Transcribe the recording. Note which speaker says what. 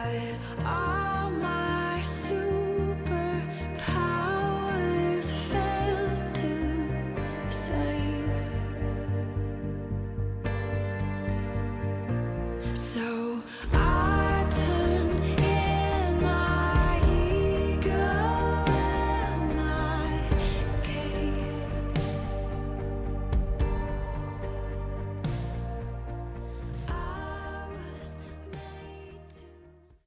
Speaker 1: but all my superpowers failed to save. So